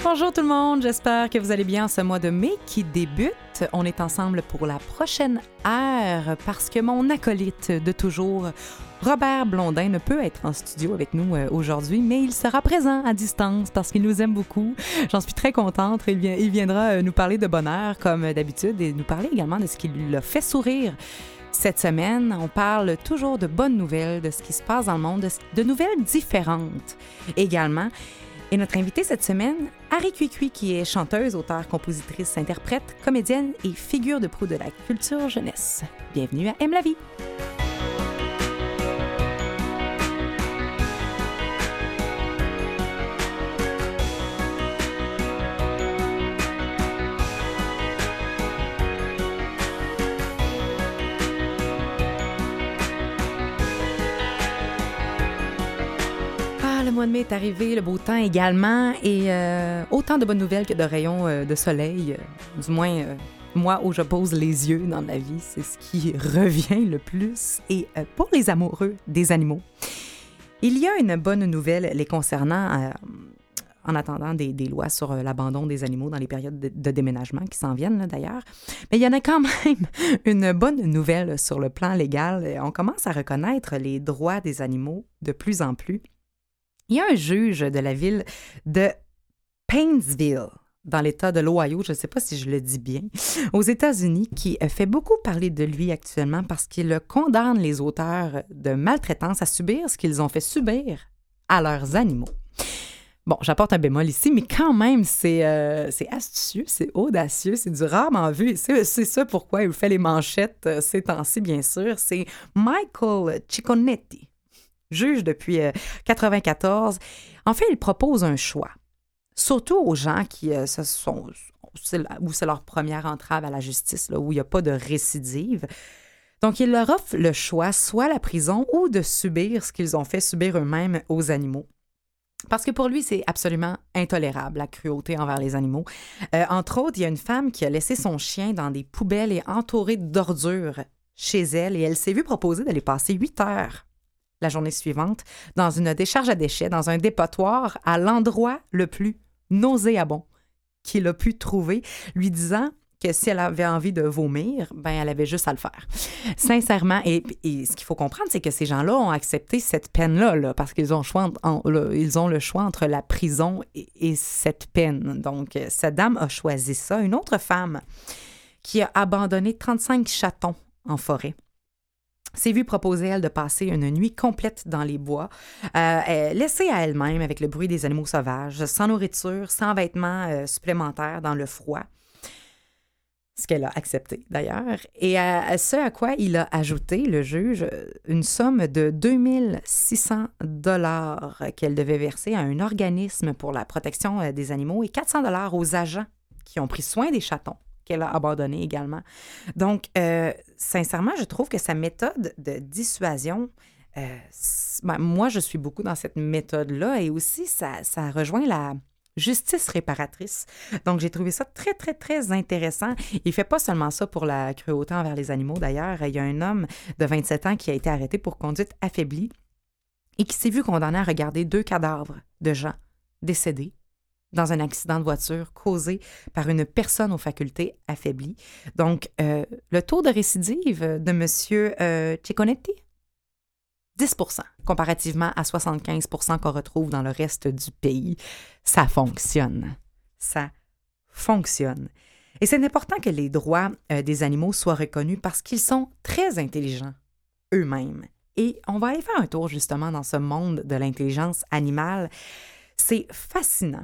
Bonjour tout le monde, j'espère que vous allez bien ce mois de mai qui débute. On est ensemble pour la prochaine heure parce que mon acolyte de toujours, Robert Blondin, ne peut être en studio avec nous aujourd'hui, mais il sera présent à distance parce qu'il nous aime beaucoup. J'en suis très contente. Il viendra nous parler de bonheur comme d'habitude et nous parler également de ce qui l'a fait sourire. Cette semaine, on parle toujours de bonnes nouvelles, de ce qui se passe dans le monde, de nouvelles différentes également. Et notre invitée cette semaine, Harry Cuicui, qui est chanteuse, auteure, compositrice, interprète, comédienne et figure de proue de la culture jeunesse. Bienvenue à Aime la vie! Le mois de mai est arrivé, le beau temps également, et autant de bonnes nouvelles que de rayons de soleil, du moins moi où je pose les yeux dans la vie, c'est ce qui revient le plus. Et pour les amoureux des animaux, il y a une bonne nouvelle les concernant en attendant des lois sur l'abandon des animaux dans les périodes de déménagement qui s'en viennent là, d'ailleurs. Mais il y en a quand même une bonne nouvelle sur le plan légal. On commence à reconnaître les droits des animaux de plus en plus. Il y a un juge de la ville de Painesville, dans l'État de l'Ohio, je ne sais pas si je le dis bien, aux États-Unis, qui fait beaucoup parler de lui actuellement parce qu'il condamne les auteurs de maltraitance à subir ce qu'ils ont fait subir à leurs animaux. Bon, j'apporte un bémol ici, mais quand même, c'est astucieux, c'est audacieux, c'est du rarement vu. C'est ça pourquoi il fait les manchettes ces temps-ci, bien sûr. C'est Michael Cicconetti, juge depuis 1994. En fait, il propose un choix, surtout aux gens qui où c'est leur première entrave à la justice, là, où il n'y a pas de récidive. Donc, il leur offre le choix, soit la prison ou de subir ce qu'ils ont fait subir eux-mêmes aux animaux. Parce que pour lui, c'est absolument intolérable, la cruauté envers les animaux. Entre autres, il y a une femme qui a laissé son chien dans des poubelles et entouré d'ordures chez elle, et elle s'est vue proposer d'aller passer 8 heures la journée suivante dans une décharge à déchets, dans un dépotoir, à l'endroit le plus nauséabond qu'il a pu trouver, lui disant que si elle avait envie de vomir, ben elle avait juste à le faire. Sincèrement, et ce qu'il faut comprendre, c'est que ces gens-là ont accepté cette peine-là, là, parce qu'ils ont, ils ont le choix entre la prison et cette peine. Donc, cette dame a choisi ça. Une autre femme qui a abandonné 35 chatons en forêt s'est vue proposer, elle, de passer une nuit complète dans les bois, laissée à elle-même avec le bruit des animaux sauvages, sans nourriture, sans vêtements supplémentaires dans le froid. Ce qu'elle a accepté, d'ailleurs. Et ce à quoi il a ajouté, le juge, une somme de 2600 $ qu'elle devait verser à un organisme pour la protection des animaux et 400 $ aux agents qui ont pris soin des chatons qu'elle a abandonnés également. Donc, sincèrement, je trouve que sa méthode de dissuasion, moi, je suis beaucoup dans cette méthode-là et aussi, ça rejoint la justice réparatrice. Donc, j'ai trouvé ça très, très, très intéressant. Il ne fait pas seulement ça pour la cruauté envers les animaux. D'ailleurs, il y a un homme de 27 ans qui a été arrêté pour conduite affaiblie et qui s'est vu condamné à regarder 2 cadavres de gens décédés dans un accident de voiture causé par une personne aux facultés affaiblies. Donc, le taux de récidive de M. Cicconetti, 10 % comparativement à 75 % qu'on retrouve dans le reste du pays. Ça fonctionne. Ça fonctionne. Et c'est important que les droits des animaux soient reconnus parce qu'ils sont très intelligents eux-mêmes. Et on va aller faire un tour justement dans ce monde de l'intelligence animale. C'est fascinant.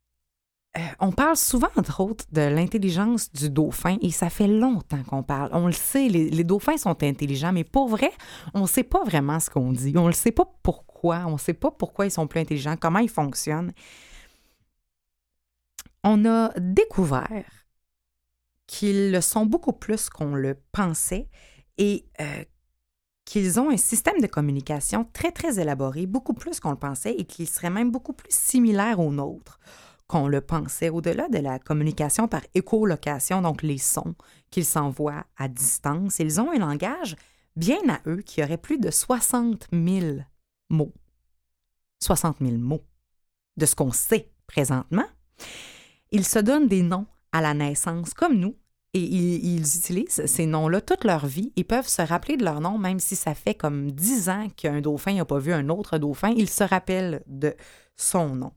On parle souvent, entre autres, de l'intelligence du dauphin et ça fait longtemps qu'on parle. On le sait, les dauphins sont intelligents, mais pour vrai, on ne sait pas vraiment ce qu'on dit. On ne sait pas pourquoi. On ne sait pas pourquoi ils sont plus intelligents, comment ils fonctionnent. On a découvert qu'ils le sont beaucoup plus qu'on le pensait et qu'ils ont un système de communication très, très élaboré, beaucoup plus qu'on le pensait et qu'ils seraient même beaucoup plus similaires aux nôtres qu'on le pensait, au-delà de la communication par écholocation, donc les sons qu'ils s'envoient à distance. Ils ont un langage bien à eux qui aurait plus de 60 000 mots. 60 000 mots de ce qu'on sait présentement. Ils se donnent des noms à la naissance, comme nous, et ils utilisent ces noms-là toute leur vie. Ils peuvent se rappeler de leur nom, même si ça fait comme 10 ans qu'un dauphin n'a pas vu un autre dauphin. Il se rappelle de son nom.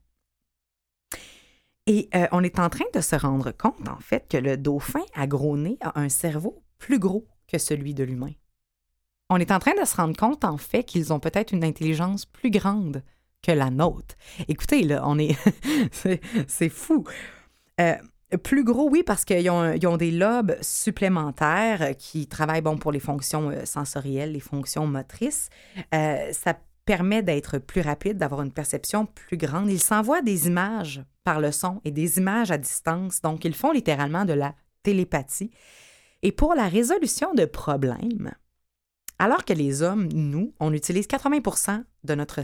Et on est en train de se rendre compte, en fait, que le dauphin à gros nez a un cerveau plus gros que celui de l'humain. On est en train de se rendre compte, en fait, qu'ils ont peut-être une intelligence plus grande que la nôtre. Écoutez, là, on est... c'est fou. Plus gros, oui, parce qu'ils ont des lobes supplémentaires qui travaillent pour les fonctions sensorielles, les fonctions motrices. Ça permet d'être plus rapide, d'avoir une perception plus grande. Ils s'envoient des images par le son et des images à distance. Donc, ils font littéralement de la télépathie. Et pour la résolution de problèmes, alors que les hommes, nous, on utilise 90% de notre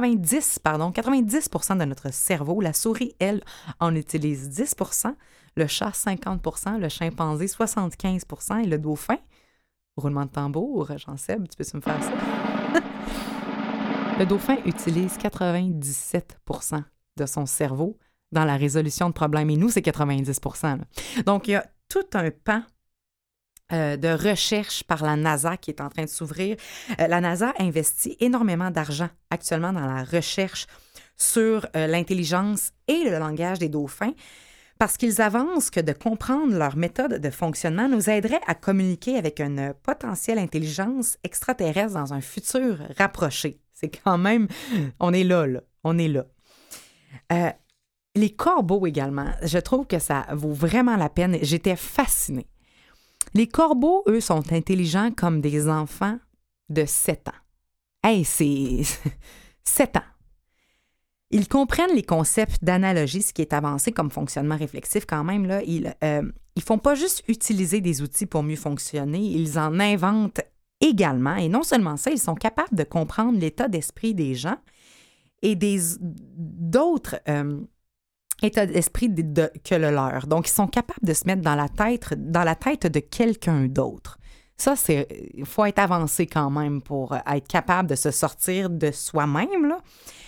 cerveau, la souris, elle, en utilise 10%, le chat 50%, le chimpanzé 75% et le dauphin, roulement de tambour, Jean-Seb, tu peux me faire ça? Le dauphin utilise 97% de son cerveau dans la résolution de problèmes. Et nous, c'est 90%. Là. Donc, il y a tout un pan de recherche par la NASA qui est en train de s'ouvrir. La NASA investit énormément d'argent actuellement dans la recherche sur l'intelligence et le langage des dauphins parce qu'ils avancent que de comprendre leur méthode de fonctionnement nous aiderait à communiquer avec une potentielle intelligence extraterrestre dans un futur rapproché. C'est quand même... On est là. On est là. Les corbeaux également, je trouve que ça vaut vraiment la peine. J'étais fascinée. Les corbeaux, eux, sont intelligents comme des enfants de 7 ans. Hey, c'est 7 ans. Ils comprennent les concepts d'analogie, ce qui est avancé comme fonctionnement réflexif quand même. Là. Ils font pas juste utiliser des outils pour mieux fonctionner, ils en inventent également. Et non seulement ça, ils sont capables de comprendre l'état d'esprit des gens et d'autres état d'esprit que le leur. Donc, ils sont capables de se mettre dans la tête de quelqu'un d'autre. Ça, il faut être avancé quand même pour être capable de se sortir de soi-même. Là.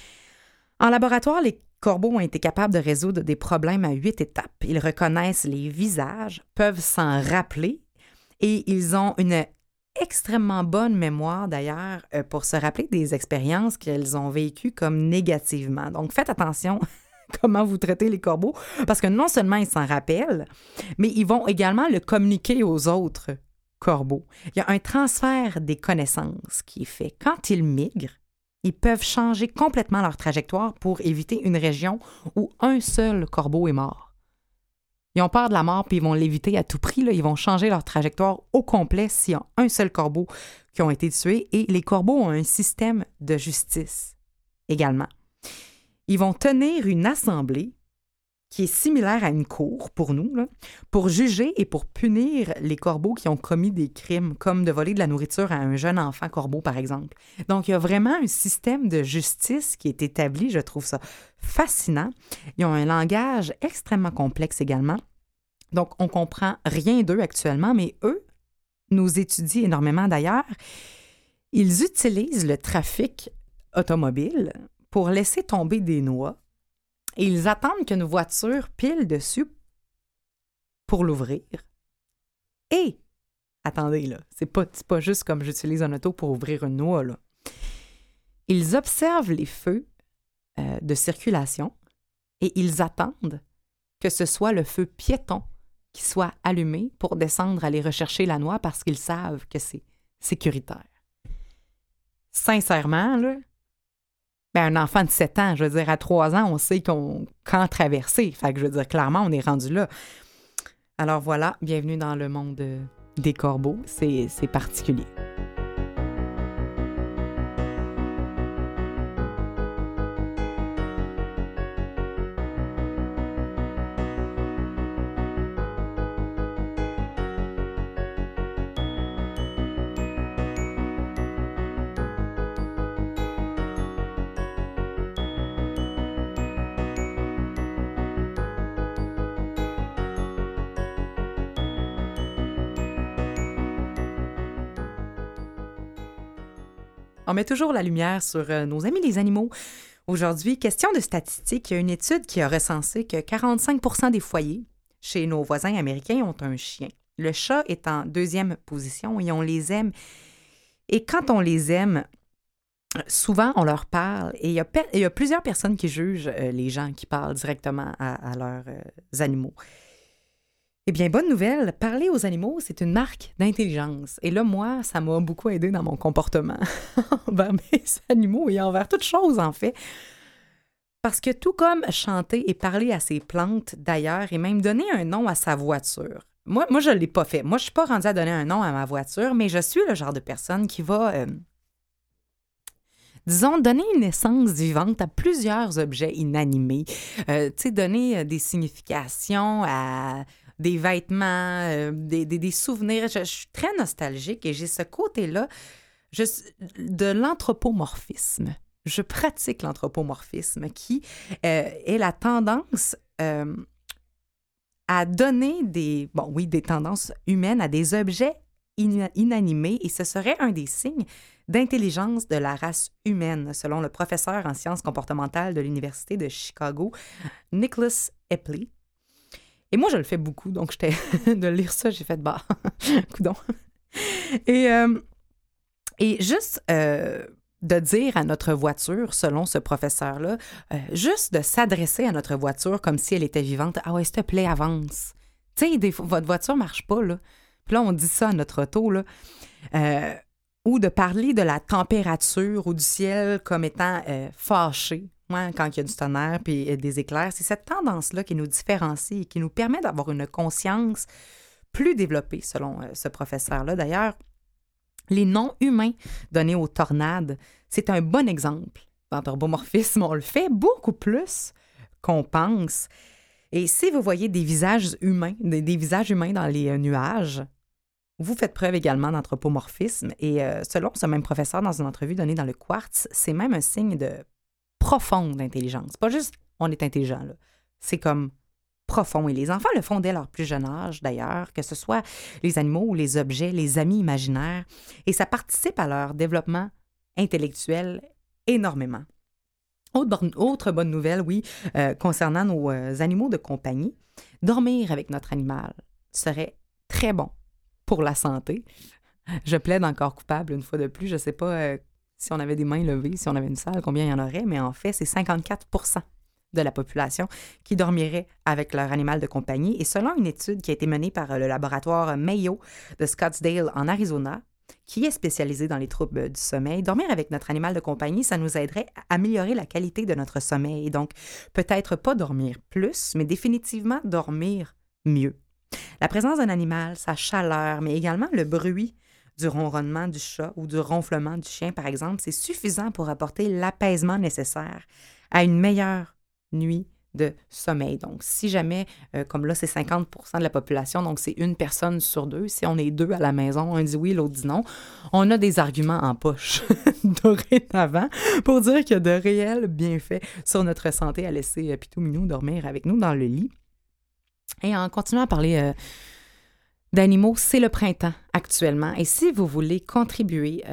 En laboratoire, les corbeaux ont été capables de résoudre des problèmes à 8 étapes. Ils reconnaissent les visages, peuvent s'en rappeler et ils ont une extrêmement bonne mémoire, d'ailleurs, pour se rappeler des expériences qu'elles ont vécues comme négativement. Donc, faites attention comment vous traitez les corbeaux, parce que non seulement ils s'en rappellent, mais ils vont également le communiquer aux autres corbeaux. Il y a un transfert des connaissances qui est fait. Quand ils migrent, ils peuvent changer complètement leur trajectoire pour éviter une région où un seul corbeau est mort. Ils ont peur de la mort puis ils vont l'éviter à tout prix. Là. Ils vont changer leur trajectoire au complet s'il y a un seul corbeau qui ont été tués. Et les corbeaux ont un système de justice également. Ils vont tenir une assemblée qui est similaire à une cour pour nous, là, pour juger et pour punir les corbeaux qui ont commis des crimes, comme de voler de la nourriture à un jeune enfant corbeau, par exemple. Donc, il y a vraiment un système de justice qui est établi. Je trouve ça fascinant. Ils ont un langage extrêmement complexe également. Donc, on comprend rien d'eux actuellement, mais eux nous étudient énormément d'ailleurs. Ils utilisent le trafic automobile pour laisser tomber des noix et ils attendent qu'une voiture pile dessus pour l'ouvrir. Et, attendez, là, c'est pas juste comme j'utilise un auto pour ouvrir une noix, là. Ils observent les feux de circulation et ils attendent que ce soit le feu piéton qui soit allumé pour descendre aller rechercher la noix parce qu'ils savent que c'est sécuritaire. Sincèrement, là, un enfant de 7 ans, je veux dire, à 3 ans, on sait quand traverser. Fait que je veux dire, clairement, on est rendu là. Alors voilà, bienvenue dans le monde des corbeaux. C'est particulier. On met toujours la lumière sur nos amis les animaux Aujourd'hui, question de statistiques, il y a une étude qui a recensé que 45 des foyers chez nos voisins américains ont un chien. Le chat est en deuxième position et on les aime. Et quand on les aime, souvent on leur parle et il y a plusieurs personnes qui jugent les gens qui parlent directement à leurs animaux. Eh bien, bonne nouvelle, parler aux animaux, c'est une marque d'intelligence. Et là, moi, ça m'a beaucoup aidé dans mon comportement envers mes animaux et envers toute chose, en fait. Parce que tout comme chanter et parler à ses plantes, d'ailleurs, et même donner un nom à sa voiture. Moi je ne l'ai pas fait. Moi, je ne suis pas rendue à donner un nom à ma voiture, mais je suis le genre de personne qui va, disons, donner une essence vivante à plusieurs objets inanimés. Tu sais, donner des significations à des vêtements, des souvenirs. Je suis très nostalgique et j'ai ce côté-là de l'anthropomorphisme. Je pratique l'anthropomorphisme qui est la tendance à donner des tendances humaines à des objets inanimés et ce serait un des signes d'intelligence de la race humaine, selon le professeur en sciences comportementales de l'Université de Chicago, Nicholas Epley. Et moi, je le fais beaucoup, donc j'étais de lire ça, j'ai fait coudonc. Et juste de dire à notre voiture, selon ce professeur-là, juste de s'adresser à notre voiture comme si elle était vivante. « Ah ouais, s'il te plaît, avance. » Tu sais, votre voiture ne marche pas, là. Puis là, on dit ça à notre auto, là. Ou de parler de la température ou du ciel comme étant fâché. Moi, quand il y a du tonnerre puis des éclairs, c'est cette tendance-là qui nous différencie et qui nous permet d'avoir une conscience plus développée, selon ce professeur-là. D'ailleurs, les noms humains donnés aux tornades, c'est un bon exemple d'anthropomorphisme. On le fait beaucoup plus qu'on pense. Et si vous voyez des visages humains, des visages humains dans les nuages, vous faites preuve également d'anthropomorphisme. Et selon ce même professeur, dans une entrevue donnée dans le Quartz, c'est même un signe de profonde intelligence. Pas juste on est intelligent, là. C'est comme profond. Et les enfants le font dès leur plus jeune âge, d'ailleurs, que ce soit les animaux ou les objets, les amis imaginaires. Et ça participe à leur développement intellectuel énormément. Autre bonne nouvelle, oui, concernant nos animaux de compagnie, dormir avec notre animal serait très bon pour la santé. Je plaide encore coupable une fois de plus. Je ne sais pas si on avait des mains levées, si on avait une salle, combien il y en aurait, mais en fait, c'est 54 de la population qui dormirait avec leur animal de compagnie. Et selon une étude qui a été menée par le laboratoire Mayo de Scottsdale en Arizona, qui est spécialisé dans les troubles du sommeil, dormir avec notre animal de compagnie, ça nous aiderait à améliorer la qualité de notre sommeil. Donc, peut-être pas dormir plus, mais définitivement dormir mieux. La présence d'un animal, sa chaleur, mais également le bruit du ronronnement du chat ou du ronflement du chien, par exemple, c'est suffisant pour apporter l'apaisement nécessaire à une meilleure nuit de sommeil. Donc, si jamais, comme là, c'est 50 de la population, donc c'est une personne sur deux, si on est deux à la maison, un dit oui, l'autre dit non, on a des arguments en poche dorénavant pour dire qu'il y a de réels bienfaits sur notre santé à laisser Pitou Minou dormir avec nous dans le lit. Et en continuant à parler d'animaux, c'est le printemps actuellement. Et si vous voulez contribuer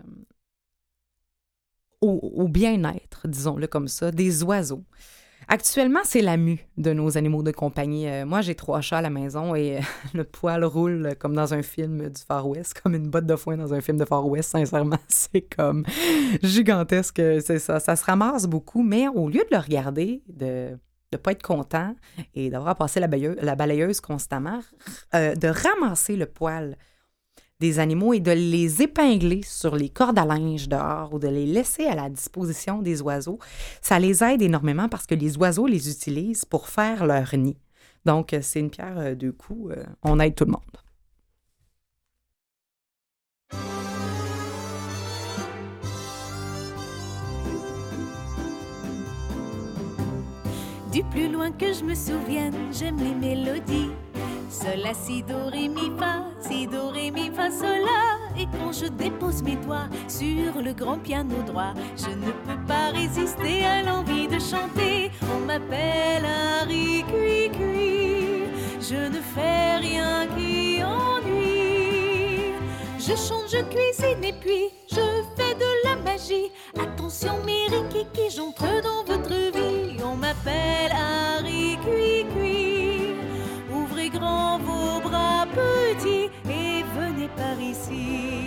au bien-être, disons-le comme ça, des oiseaux, actuellement, c'est la mue de nos animaux de compagnie. Moi, j'ai 3 chats à la maison et le poil roule comme dans un film du Far West, comme une botte de foin dans un film de Far West. Sincèrement, c'est comme gigantesque. C'est ça. Ça se ramasse beaucoup, mais au lieu de le regarder, de ne pas être content et d'avoir passé la balayeuse constamment, de ramasser le poil des animaux et de les épingler sur les cordes à linge dehors ou de les laisser à la disposition des oiseaux, ça les aide énormément parce que les oiseaux les utilisent pour faire leur nid. Donc, c'est une pierre deux coups. On aide tout le monde. Du plus loin que je me souvienne, j'aime les mélodies. Sol, la, si, do, ré, mi, fa, si, do, ré, mi, fa, sol, la. Et quand je dépose mes doigts sur le grand piano droit, je ne peux pas résister à l'envie de chanter. On m'appelle Harry Cui-Cui, je ne fais rien qui ennuie. Je chante, je cuisine et puis je fais de la magie. Attends, Attention mes rikiki, j'entre dans votre vie. On m'appelle Harry Cui-Cui. Ouvrez grand vos bras petits et venez par ici.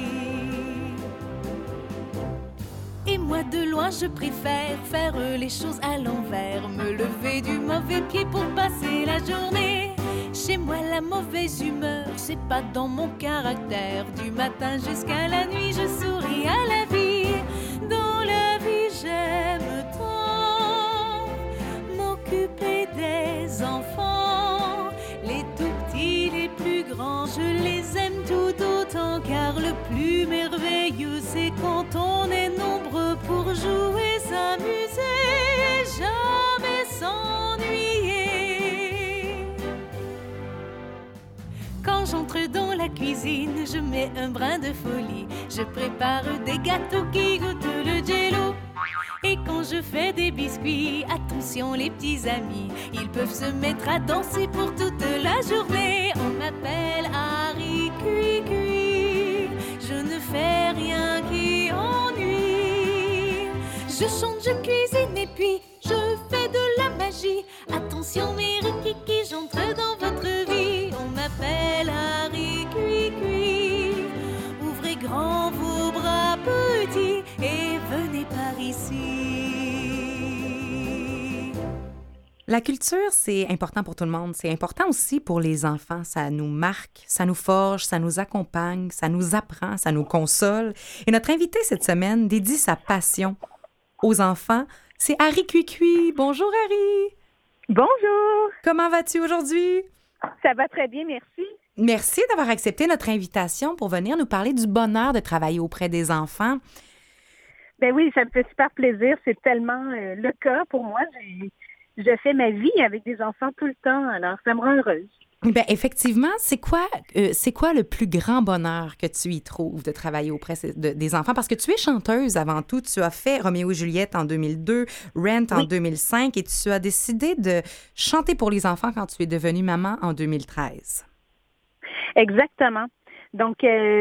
Et moi de loin je préfère faire les choses à l'envers, me lever du mauvais pied pour passer la journée. Chez moi la mauvaise humeur, c'est pas dans mon caractère. Du matin jusqu'à la nuit je souris à la vie. Dans la vie j'aime tant m'occuper des enfants. Les tout petits, les plus grands, je les aime tout autant. Car le plus merveilleux c'est quand on est nombreux pour jouer, s'amuser et jamais s'ennuyer. Quand j'entre dans la cuisine, je mets un brin de folie. Je prépare des gâteaux qui goûtent le jello. Et quand je fais des biscuits, attention les petits amis, ils peuvent se mettre à danser pour toute la journée. On m'appelle Harry Cui-Cui, je ne fais rien qui ennuie. Je chante, je cuisine et puis je fais de la magie. Attention mes rikiki, j'entre dans votre vie. On m'appelle Harry Cui-Cui. Ouvrez grand vos bras petits et venez par ici. La culture, c'est important pour tout le monde. C'est important aussi pour les enfants. Ça nous marque, ça nous forge, ça nous accompagne, ça nous apprend, ça nous console. Et notre invité cette semaine dédie sa passion aux enfants. C'est Harry Cui-Cui. Bonjour Harry. Bonjour. Comment vas-tu aujourd'hui? Ça va très bien, merci. Merci d'avoir accepté notre invitation pour venir nous parler du bonheur de travailler auprès des enfants. Ben oui, ça me fait super plaisir. C'est tellement le cas pour moi. Je fais ma vie avec des enfants tout le temps, alors ça me rend heureuse. Ben effectivement, c'est quoi le plus grand bonheur que tu y trouves de travailler auprès des enfants? Parce que tu es chanteuse avant tout. Tu as fait Roméo et Juliette en 2002, Rent en 2005 et tu as décidé de chanter pour les enfants quand tu es devenue maman en 2013. Exactement. Donc,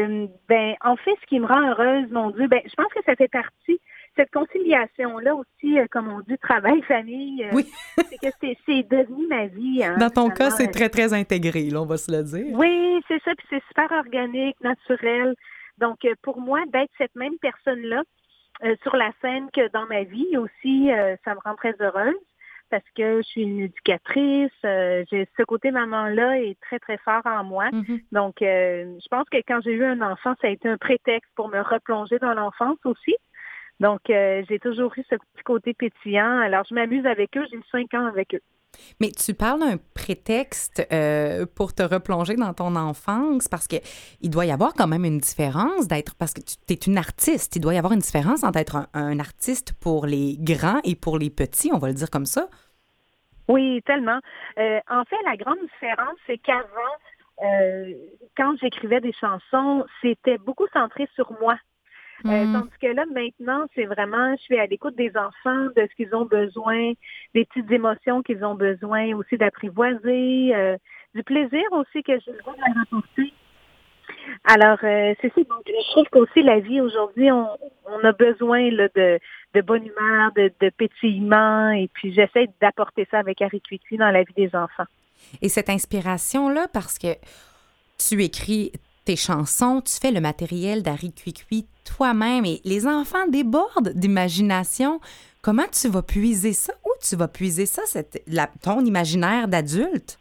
en fait, ce qui me rend heureuse, mon Dieu, je pense que ça fait partie, cette conciliation-là aussi, comme on dit, travail-famille, oui. C'est que c'est devenu ma vie. Hein, dans ton cas, c'est très, très intégré, là, on va se le dire. Oui, c'est ça, puis c'est super organique, naturel. Donc, pour moi, d'être cette même personne-là sur la scène que dans ma vie aussi, ça me rend très heureuse. Parce que je suis une éducatrice, ce côté maman-là est très, très fort en moi. Mm-hmm. Donc, je pense que quand j'ai eu un enfant, ça a été un prétexte pour me replonger dans l'enfance aussi. Donc, j'ai toujours eu ce petit côté pétillant. Alors, je m'amuse avec eux, j'ai 5 ans avec eux. Mais tu parles d'un prétexte pour te replonger dans ton enfance parce qu'il doit y avoir quand même une différence parce que tu es une artiste. Il doit y avoir une différence entre être un artiste pour les grands et pour les petits, on va le dire comme ça. Oui, tellement. En fait, la grande différence, c'est qu'avant, quand j'écrivais des chansons, c'était beaucoup centré sur moi. Tandis que là, maintenant, c'est vraiment, je suis à l'écoute des enfants, de ce qu'ils ont besoin, des petites émotions qu'ils ont besoin aussi d'apprivoiser, du plaisir aussi que je veux leur apporter. Alors, c'est ça. Donc, je trouve qu'aussi la vie aujourd'hui, on a besoin là, de bonne humeur, de pétillement, et puis j'essaie d'apporter ça avec Harry Cui-Cui dans la vie des enfants. Et cette inspiration-là, parce que tu écris tes chansons, tu fais le matériel d'Harry Cui-Cui toi-même et les enfants débordent d'imagination. Comment tu vas puiser ça? Où tu vas puiser ça, ton imaginaire d'adulte?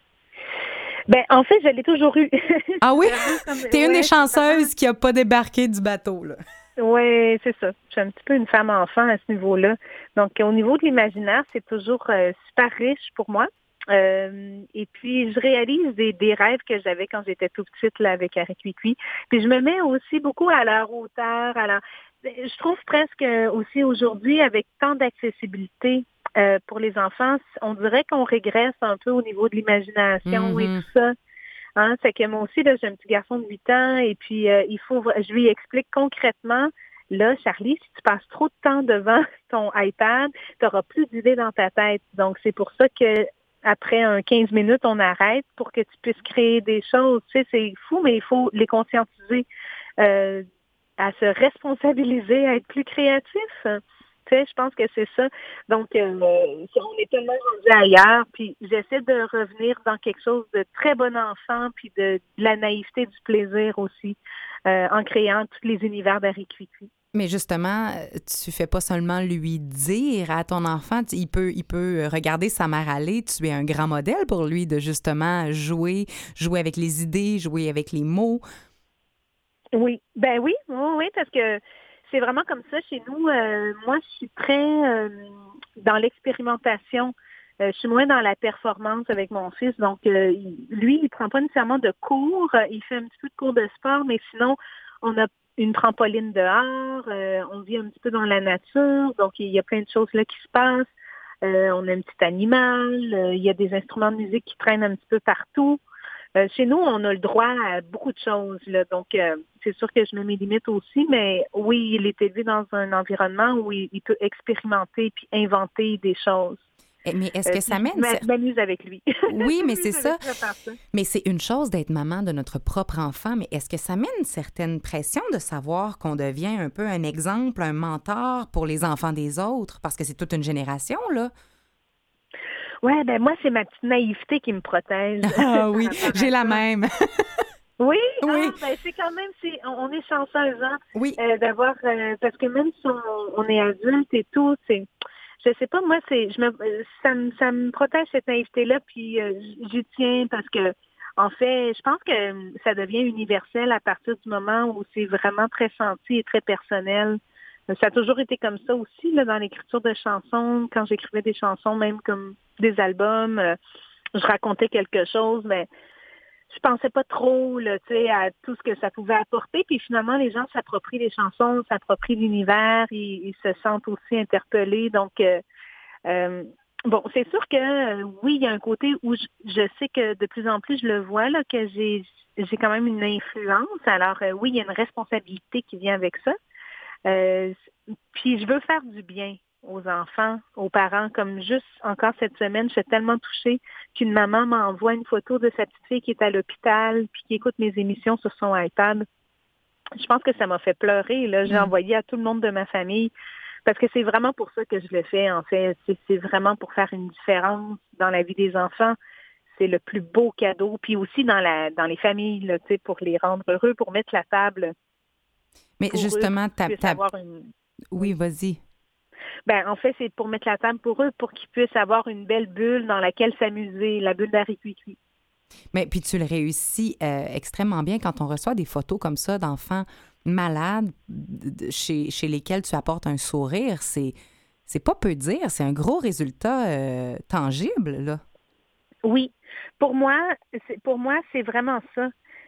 En fait, je l'ai toujours eu. Ah oui? T'es une des chanceuses qui n'a pas débarqué du bateau, là. Oui, c'est ça. Je suis un petit peu une femme-enfant à ce niveau-là. Donc, au niveau de l'imaginaire, c'est toujours super riche pour moi. Et puis, je réalise des rêves que j'avais quand j'étais toute petite là, avec Harry Cui-Cui. Puis, je me mets aussi beaucoup à leur hauteur. Je trouve presque aussi aujourd'hui, avec tant d'accessibilité pour les enfants, on dirait qu'on régresse un peu au niveau de l'imagination et tout ça. Hein, c'est que moi aussi, là, j'ai un petit garçon de 8 ans et puis je lui explique concrètement, là, Charlie, si tu passes trop de temps devant ton iPad, tu n'auras plus d'idées dans ta tête. Donc, c'est pour ça que après 15 minutes, on arrête pour que tu puisses créer des choses. Tu sais, c'est fou, mais il faut les conscientiser à se responsabiliser, à être plus créatif. Tu sais, je pense que c'est ça. Donc, on est tellement rendu ailleurs, puis j'essaie de revenir dans quelque chose de très bon enfant, puis de la naïveté, du plaisir aussi, en créant tous les univers d'Harry Quickie. Mais justement, tu fais pas seulement lui dire à ton enfant, il peut regarder sa mère aller, tu es un grand modèle pour lui de justement jouer avec les idées, jouer avec les mots. Oui, ben oui, oui, parce que c'est vraiment comme ça chez nous. Moi, je suis très dans l'expérimentation. Je suis moins dans la performance avec mon fils. Donc, lui, il prend pas nécessairement de cours. Il fait un petit peu de cours de sport, mais sinon, on a une trampoline dehors. On vit un petit peu dans la nature. Donc, il y a plein de choses là qui se passent. On a un petit animal. Il y a des instruments de musique qui traînent un petit peu partout. Chez nous, on a le droit à beaucoup de choses, là. Donc, c'est sûr que je mets mes limites aussi, mais oui, il est élevé dans un environnement où il peut expérimenter puis inventer des choses. Mais est-ce que ça mène... Je m'amuse avec lui. Oui, mais c'est ça. Mais c'est une chose d'être maman de notre propre enfant, mais est-ce que ça mène une certaine pression de savoir qu'on devient un peu un exemple, un mentor pour les enfants des autres? Parce que c'est toute une génération, là. Ouais, ben moi, c'est ma petite naïveté qui me protège. Ah oui, j'ai la même. Oui, oui. Ben c'est quand même, on est chanceuse, hein, oui. D'avoir, parce que même si on est adulte et tout, je sais pas, moi, ça me protège cette naïveté-là, puis j'y tiens parce que, en fait, je pense que ça devient universel à partir du moment où c'est vraiment très senti et très personnel. Ça a toujours été comme ça aussi, là, dans l'écriture de chansons, quand j'écrivais des chansons, même comme des albums, je racontais quelque chose, mais je pensais pas trop là, tu sais, à tout ce que ça pouvait apporter. Puis finalement, les gens s'approprient les chansons, s'approprient l'univers, ils se sentent aussi interpellés. Donc, bon, c'est sûr que oui, il y a un côté où je sais que de plus en plus, je le vois, là, que j'ai quand même une influence. Alors, oui, il y a une responsabilité qui vient avec ça. Puis je veux faire du bien aux enfants, aux parents, comme juste encore cette semaine, je suis tellement touchée qu'une maman m'envoie une photo de sa petite fille qui est à l'hôpital puis qui écoute mes émissions sur son iPad. Je pense que ça m'a fait pleurer, là. J'ai envoyé à tout le monde de ma famille parce que c'est vraiment pour ça que je le fais, en fait. C'est vraiment pour faire une différence dans la vie des enfants. C'est le plus beau cadeau. Puis aussi dans les familles, là, tu sais, pour les rendre heureux, pour mettre la table. Mais justement, Oui, vas-y. Ben, en fait, c'est pour mettre la table pour eux, pour qu'ils puissent avoir une belle bulle dans laquelle s'amuser, la bulle d'Harry Quickie. Mais puis tu le réussis extrêmement bien quand on reçoit des photos comme ça d'enfants malades chez lesquels tu apportes un sourire. C'est pas peu dire, c'est un gros résultat tangible, là. Oui. Pour moi, c'est vraiment ça.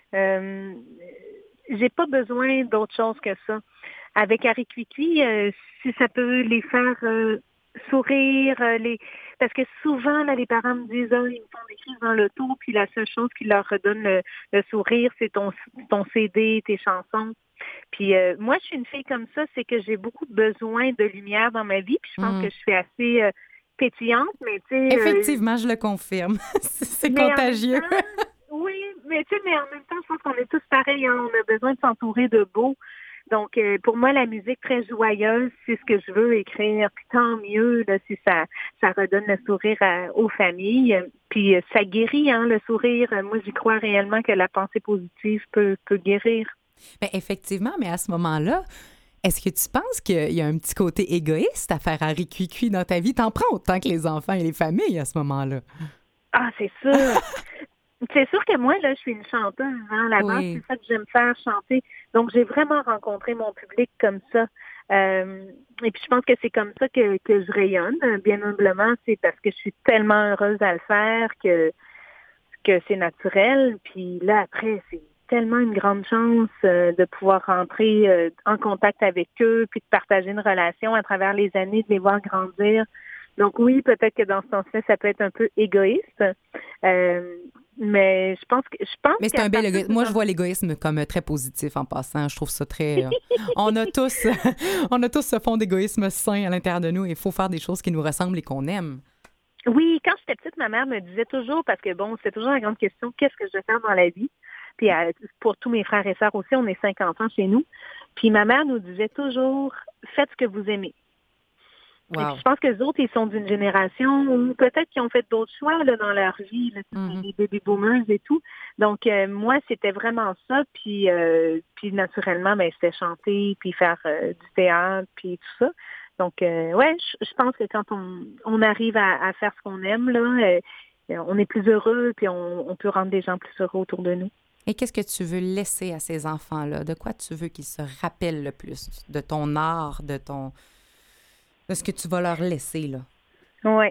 J'ai pas besoin d'autre chose que ça. Avec Harry Quickie, si ça peut les faire sourire, parce que souvent, là, les parents me disent, ils me font des crises dans l'auto, puis la seule chose qui leur redonne le sourire, c'est ton CD, tes chansons. Puis moi, je suis une fille comme ça, c'est que j'ai beaucoup besoin de lumière dans ma vie, puis je pense que je suis assez pétillante, mais tu sais... Effectivement, je le confirme. C'est contagieux. Oui, mais tu sais, mais en même temps, je pense qu'on est tous pareils, hein, on a besoin de s'entourer de beau. Donc, pour moi, la musique très joyeuse, c'est ce que je veux écrire. Puis tant mieux là, si ça redonne le sourire aux familles. Puis ça guérit, hein, le sourire. Moi, j'y crois réellement que la pensée positive peut guérir. Bien, effectivement, mais à ce moment-là, est-ce que tu penses qu'il y a un petit côté égoïste à faire Harry Quickie dans ta vie? T'en prends autant que les enfants et les familles à ce moment-là. Ah, c'est sûr. C'est sûr que moi, là, je suis une chanteuse. Hein, là-bas, c'est ça que j'aime faire, chanter. Donc, j'ai vraiment rencontré mon public comme ça. Et puis, je pense que c'est comme ça que je rayonne, bien humblement. C'est parce que je suis tellement heureuse à le faire que c'est naturel. Puis là, après, c'est tellement une grande chance de pouvoir rentrer en contact avec eux, puis de partager une relation à travers les années, de les voir grandir. Donc oui, peut-être que dans ce sens-là, ça peut être un peu égoïste. Mais je pense mais c'est un bel égoïsme. Moi, je vois l'égoïsme comme très positif en passant. Je trouve ça très... on a tous ce fond d'égoïsme sain à l'intérieur de nous et il faut faire des choses qui nous ressemblent et qu'on aime. Oui, quand j'étais petite, ma mère me disait toujours, parce que bon, c'est toujours la grande question, qu'est-ce que je vais faire dans la vie? Puis pour tous mes frères et sœurs aussi, on est 5 enfants chez nous. Puis ma mère nous disait toujours, faites ce que vous aimez. Wow. Et puis, je pense que les autres, ils sont d'une génération où peut-être qu'ils ont fait d'autres choix là, dans leur vie, là, les baby boomers et tout. Donc, moi, c'était vraiment ça. Puis naturellement, ben, c'était chanter, puis faire du théâtre, puis tout ça. Donc, ouais, je pense que quand on arrive à faire ce qu'on aime, là, on est plus heureux, puis on peut rendre des gens plus heureux autour de nous. Et qu'est-ce que tu veux laisser à ces enfants-là? De quoi tu veux qu'ils se rappellent le plus? De ton art, de ce que tu vas leur laisser, là? Oui.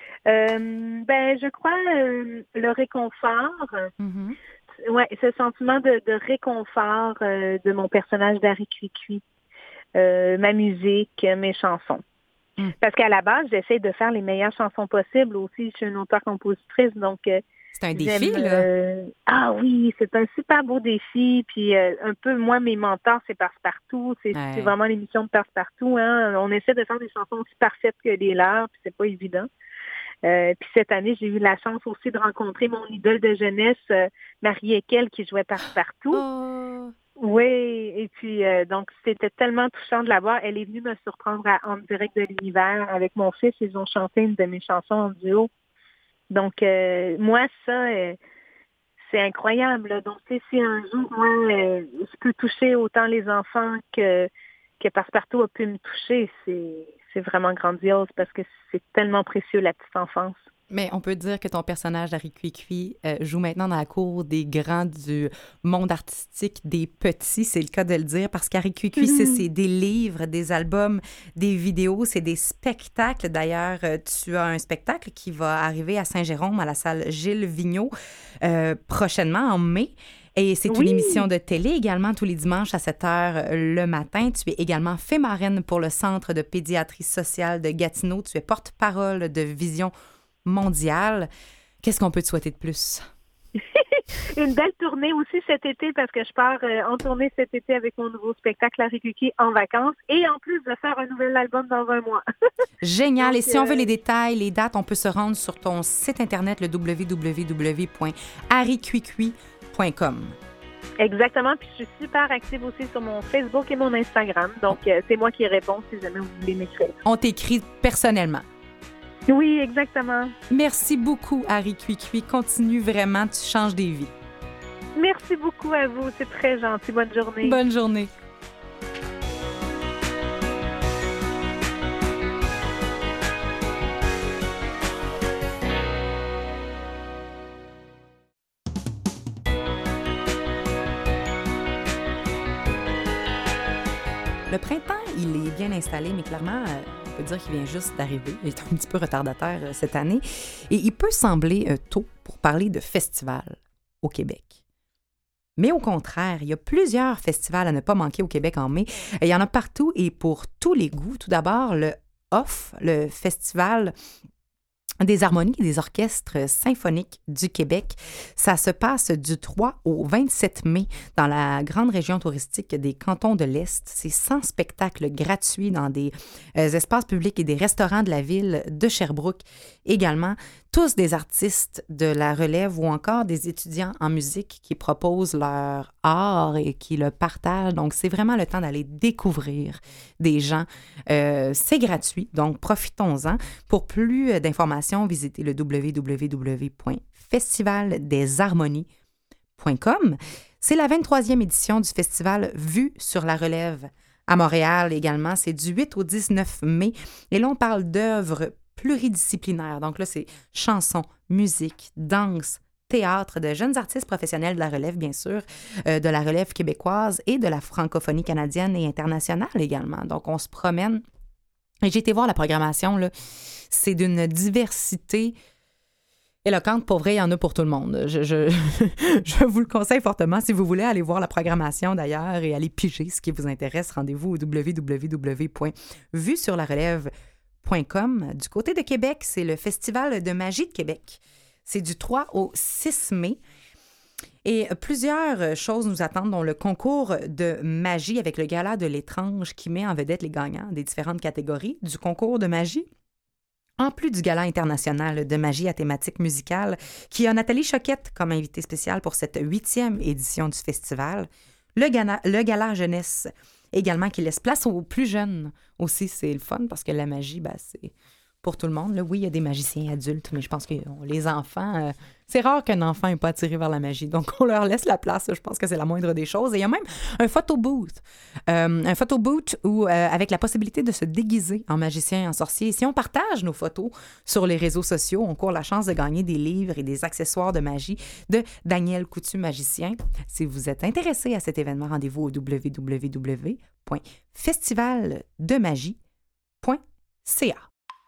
Ben, je crois le réconfort. Mm-hmm. Ouais, ce sentiment de réconfort de mon personnage d'Harry Cuicui. Ma musique, mes chansons. Parce qu'à la base, j'essaie de faire les meilleures chansons possibles aussi. Je suis une auteure-compositrice, donc c'est un défi, là? Ah oui, c'est un super beau défi. Puis un peu, moi, mes mentors, c'est Passe-Partout. C'est vraiment l'émission de Passe-Partout. Hein? On essaie de faire des chansons aussi parfaites que les leurs, puis c'est pas évident. Puis cette année, j'ai eu la chance aussi de rencontrer mon idole de jeunesse, Marie Ekel, qui jouait Passe-Partout. Oh. Oui, et puis donc c'était tellement touchant de la voir. Elle est venue me surprendre en direct de l'univers avec mon fils. Ils ont chanté une de mes chansons en duo. Donc moi, ça, c'est incroyable. Là. Donc si un jour, moi, je peux toucher autant les enfants que Passe-Partout a pu me toucher, c'est vraiment grandiose parce que c'est tellement précieux, la petite enfance. Mais on peut dire que ton personnage d'Harry Cuicui joue maintenant dans la cour des grands du monde artistique des petits, c'est le cas de le dire, parce qu'Harry Cuicui, c'est des livres, des albums, des vidéos, c'est des spectacles. D'ailleurs, tu as un spectacle qui va arriver à Saint-Jérôme, à la salle Gilles Vigneault, prochainement, en mai. Et c'est une émission de télé également tous les dimanches à 7h le matin. Tu es également fée marraine pour le Centre de pédiatrie sociale de Gatineau. Tu es porte-parole de Vision mondiale. Qu'est-ce qu'on peut te souhaiter de plus? Une belle tournée aussi cet été parce que je pars en tournée cet été avec mon nouveau spectacle Harry Cuicui en vacances et en plus de faire un nouvel album dans 20 mois. Génial. Donc, et si on veut les détails, les dates, on peut se rendre sur ton site internet, le www.harrycuicui.com. Exactement. Puis je suis super active aussi sur mon Facebook et mon Instagram. Donc, c'est moi qui réponds si jamais vous voulez m'écrire. On t'écrit personnellement. Oui, exactement. Merci beaucoup, Harry Cuicui. Continue vraiment, tu changes des vies. Merci beaucoup à vous. C'est très gentil. Bonne journée. Bonne journée. Le printemps, il est bien installé, mais clairement, on peut dire qu'il vient juste d'arriver. Il est un petit peu retardataire cette année. Et il peut sembler tôt pour parler de festivals au Québec. Mais au contraire, il y a plusieurs festivals à ne pas manquer au Québec en mai. Il y en a partout et pour tous les goûts. Tout d'abord, le OFF, le Festival des harmonies et des orchestres symphoniques du Québec. Ça se passe du 3 au 27 mai dans la grande région touristique des cantons de l'Est. C'est 100 spectacles gratuits dans des espaces publics et des restaurants de la ville de Sherbrooke également. Tous des artistes de la relève ou encore des étudiants en musique qui proposent leur art et qui le partagent. Donc, c'est vraiment le temps d'aller découvrir des gens. C'est gratuit, donc profitons-en. Pour plus d'informations, visitez le www.festivaldesharmonies.com. C'est la 23e édition du festival Vue sur la relève à Montréal également. C'est du 8 au 19 mai. Et là, on parle d'œuvres pluridisciplinaires. Donc là, c'est chansons, musique, danse, théâtre, de jeunes artistes professionnels de la relève, bien sûr, de la relève québécoise et de la francophonie canadienne et internationale également. Donc, on se promène. Et j'ai été voir la programmation, là. C'est d'une diversité éloquente. Pour vrai, il y en a pour tout le monde. Je vous le conseille fortement. Si vous voulez aller voir la programmation, d'ailleurs, et aller piger ce qui vous intéresse, rendez-vous au www.vuesurlarelève.com. Du côté de Québec, c'est le Festival de magie de Québec. C'est du 3 au 6 mai. Et plusieurs choses nous attendent, dont le concours de magie avec le Gala de l'étrange qui met en vedette les gagnants des différentes catégories du concours de magie. En plus du Gala international de magie à thématique musicale, qui a Nathalie Choquette comme invitée spéciale pour cette 8e édition du festival, le gala jeunesse également qui laisse place aux plus jeunes aussi, c'est le fun parce que la magie, c'est pour tout le monde. Là, oui, il y a des magiciens adultes, mais je pense que les enfants, c'est rare qu'un enfant n'est pas attiré vers la magie. Donc, on leur laisse la place. Je pense que c'est la moindre des choses. Et il y a même un photo booth. Un photo booth où, avec la possibilité de se déguiser en magicien et en sorcier. Et si on partage nos photos sur les réseaux sociaux, on court la chance de gagner des livres et des accessoires de magie de Daniel Coutu, magicien. Si vous êtes intéressé à cet événement, rendez-vous au www.festivaldemagie.ca.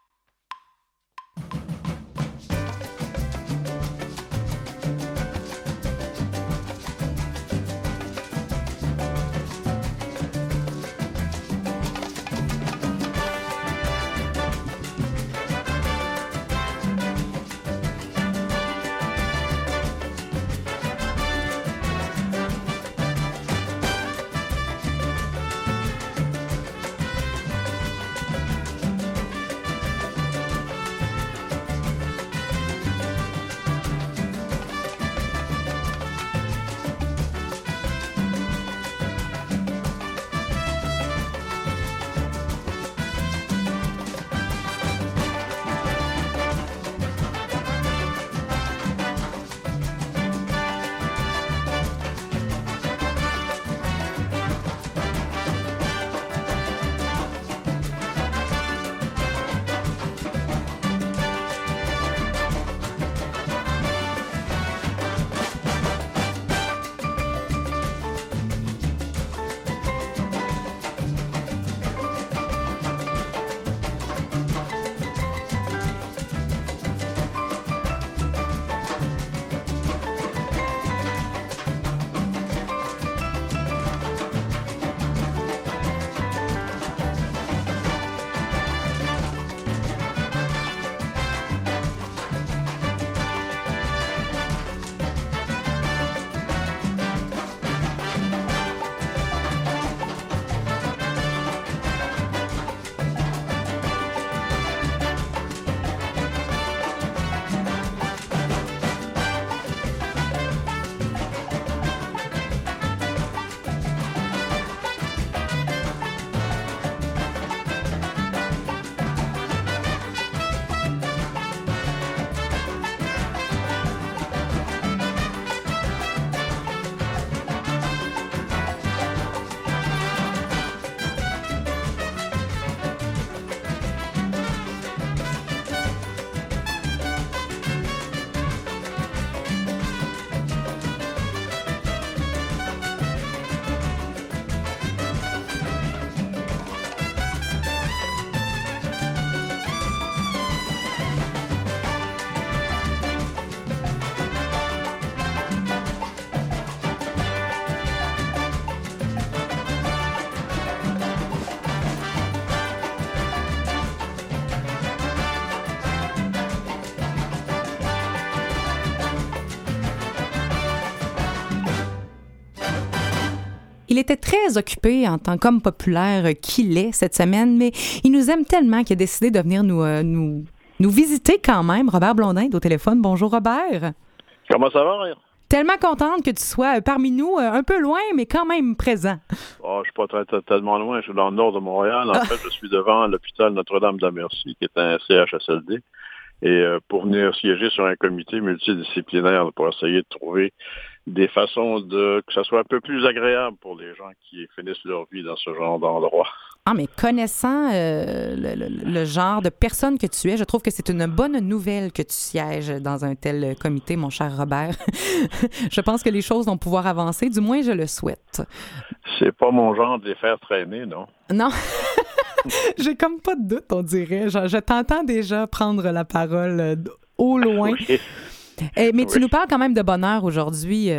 Il était très occupé en tant qu'homme populaire qu'il est cette semaine, mais il nous aime tellement qu'il a décidé de venir nous visiter quand même. Robert Blondin au téléphone. Bonjour Robert. Comment ça va, Rire? Tellement contente que tu sois parmi nous, un peu loin, mais quand même présent. Oh, je suis pas tellement loin, je suis dans le nord de Montréal. En fait, je suis devant l'hôpital Notre-Dame-de-la-Merci, qui est un CHSLD, et pour venir siéger sur un comité multidisciplinaire pour essayer de trouver des façons que ça soit un peu plus agréable pour les gens qui finissent leur vie dans ce genre d'endroit. Ah, mais connaissant le genre de personne que tu es, je trouve que c'est une bonne nouvelle que tu sièges dans un tel comité, mon cher Robert. Je pense que les choses vont pouvoir avancer, du moins je le souhaite. C'est pas mon genre de les faire traîner, non? Non. J'ai comme pas de doute, on dirait. Je t'entends déjà prendre la parole au loin. Oui. Mais tu nous parles quand même de bonheur aujourd'hui.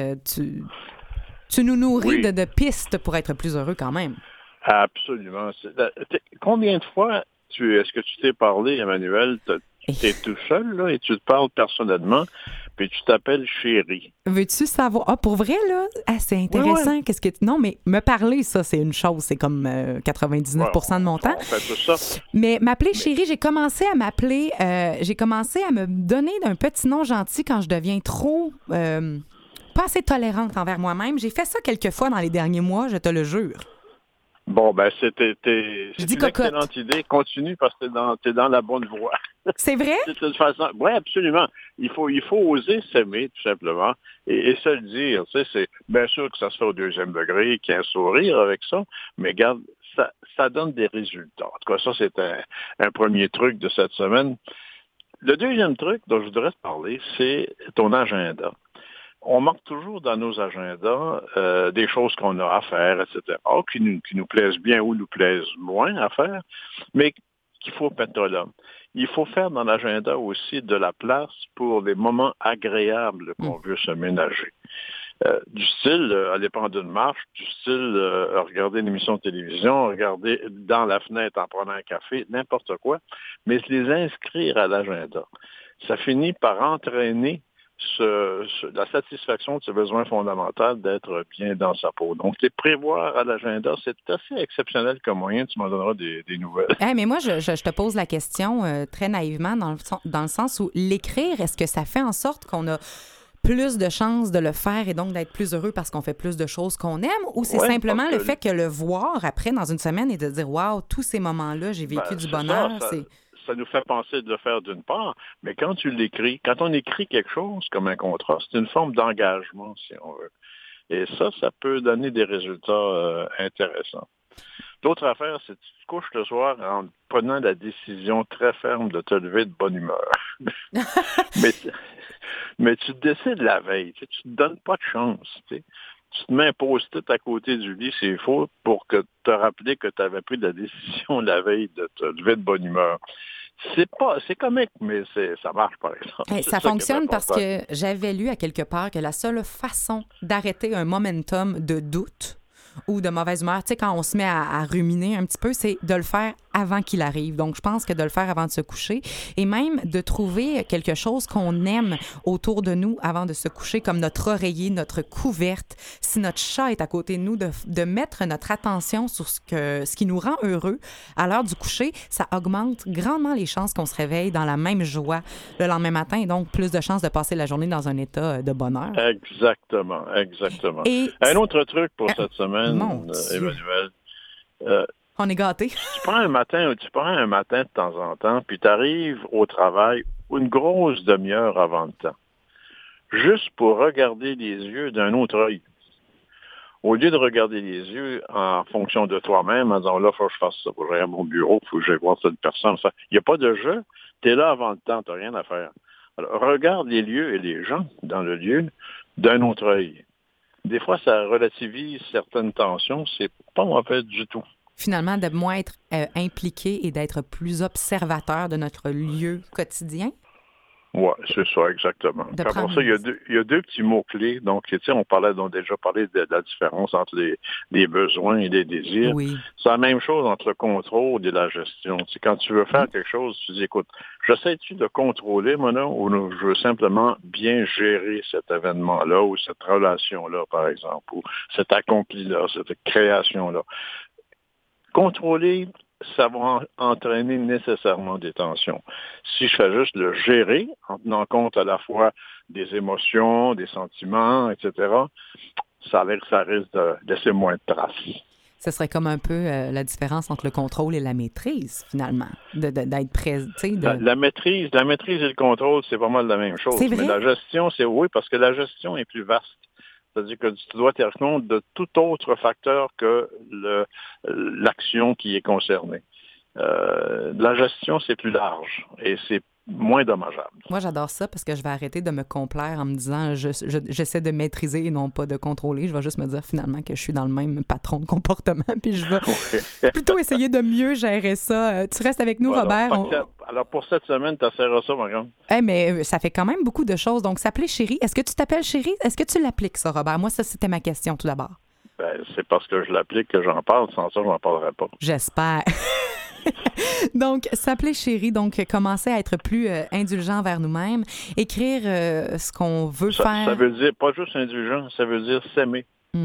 Tu nous nourris de pistes pour être plus heureux quand même. Absolument. Combien de fois est-ce que tu t'es parlé, Emmanuel, tu es tout seul là, et tu te parles personnellement? puis tu t'appelles chérie. Veux-tu savoir? Ah, pour vrai, là? Ah, c'est intéressant. Oui. Qu'est-ce que Non, mais me parler, ça, c'est une chose. C'est comme 99% de mon temps. On fait tout ça. Mais m'appeler chérie, j'ai commencé à me donner un petit nom gentil quand je deviens trop... pas assez tolérante envers moi-même. J'ai fait ça quelques fois dans les derniers mois, je te le jure. Bon, ben, c'est dis une cocotte. excellente idée. Continue parce que t'es dans la bonne voie. C'est vrai? De toute façon, oui, absolument. Il faut oser s'aimer, tout simplement, et se le dire. Tu sais, c'est bien sûr que ça se fait au deuxième degré, qu'il y ait un sourire avec ça, mais regarde, ça donne des résultats. En tout cas, ça, c'est un premier truc de cette semaine. Le deuxième truc dont je voudrais te parler, c'est ton agenda. On marque toujours dans nos agendas des choses qu'on a à faire, etc., qui nous plaisent bien ou nous plaisent moins à faire, mais qu'il faut mettre là. Il faut faire dans l'agenda aussi de la place pour les moments agréables qu'on veut se ménager. Du style, aller prendre une marche, du style, regarder une émission de télévision, regarder dans la fenêtre en prenant un café, n'importe quoi, mais les inscrire à l'agenda. Ça finit par entraîner la satisfaction de ce besoin fondamental d'être bien dans sa peau. Donc, les prévoir à l'agenda, c'est assez exceptionnel comme moyen. Tu m'en donneras des nouvelles. Mais moi, je te pose la question très naïvement dans le sens où l'écrire, est-ce que ça fait en sorte qu'on a plus de chances de le faire et donc d'être plus heureux parce qu'on fait plus de choses qu'on aime, ou c'est simplement le fait que le voir après dans une semaine et de dire « Wow, tous ces moments-là, j'ai vécu du bonheur. » Ça nous fait penser de le faire d'une part, mais quand on écrit quelque chose comme un contrat, c'est une forme d'engagement, si on veut. Et ça peut donner des résultats intéressants. L'autre affaire, c'est que tu te couches le soir en prenant la décision très ferme de te lever de bonne humeur. mais tu décides la veille, tu ne te donnes pas de chance. Tu te mets un post-it à côté du lit, c'est faux, pour te rappeler que tu avais pris la décision la veille de te lever de bonne humeur. C'est comique, mais ça marche, par exemple. Ça fonctionne parce que j'avais lu à quelque part que la seule façon d'arrêter un momentum de doute ou de mauvaise humeur, tu sais, quand on se met à ruminer un petit peu, c'est de le faire avant qu'il arrive. Donc, je pense que de le faire avant de se coucher et même de trouver quelque chose qu'on aime autour de nous avant de se coucher, comme notre oreiller, notre couverte. Si notre chat est à côté de nous, de mettre notre attention sur ce qui nous rend heureux à l'heure du coucher, ça augmente grandement les chances qu'on se réveille dans la même joie le lendemain matin et donc plus de chances de passer la journée dans un état de bonheur. Exactement. Et un autre truc pour cette semaine, Emmanuel. On est gâtés. Tu prends un matin de temps en temps, puis tu arrives au travail une grosse demi-heure avant le temps, juste pour regarder les yeux d'un autre œil. Au lieu de regarder les yeux en fonction de toi-même, en disant, là, il faut que je fasse ça, faut que j'aille à mon bureau, il faut que j'aille voir cette personne. Il n'y a pas de jeu. Tu es là avant le temps, tu n'as rien à faire. Alors, regarde les lieux et les gens dans le lieu d'un autre œil. Des fois, ça relativise certaines tensions. C'est pas mauvais du tout. Finalement, de moins être impliqué et d'être plus observateur de notre lieu quotidien? Oui, c'est ça, exactement. Pour ça, il y a deux petits mots-clés. Donc, tu sais, on déjà parlé de la différence entre les besoins et les désirs. Oui. C'est la même chose entre le contrôle et la gestion. Tu sais, quand tu veux faire quelque chose, tu dis, écoute, j'essaie-tu de contrôler, moi, là, ou je veux simplement bien gérer cet événement-là ou cette relation-là, par exemple, ou cet accompli-là, cette création-là. Contrôler, ça va entraîner nécessairement des tensions. Si je fais juste le gérer, en tenant compte à la fois des émotions, des sentiments, etc., ça risque de laisser moins de traces. Ce serait comme un peu la différence entre le contrôle et la maîtrise, finalement, d'être présent. La maîtrise et le contrôle, c'est pas mal la même chose. C'est vrai? Mais la gestion, oui, parce que la gestion est plus vaste. C'est-à-dire que tu dois tenir compte de tout autre facteur que l'action qui est concernée. La gestion, c'est plus large et c'est moins dommageable. Moi, j'adore ça parce que je vais arrêter de me complaire en me disant j'essaie de maîtriser et non pas de contrôler. Je vais juste me dire finalement que je suis dans le même patron de comportement puis je vais plutôt essayer de mieux gérer ça. Tu restes avec nous, Robert. Alors, pour cette semaine, tu essaieras ça, Marianne? Mais ça fait quand même beaucoup de choses. Donc, s'appeler chérie. Est-ce que tu t'appelles chérie? Est-ce que tu l'appliques, ça, Robert? Moi, ça, c'était ma question tout d'abord. C'est parce que je l'applique que j'en parle. Sans ça, je n'en parlerai pas. J'espère. Donc, s'appeler chérie, donc commencer à être plus indulgent vers nous-mêmes, écrire ce qu'on veut faire. Ça veut dire pas juste indulgent, ça veut dire s'aimer.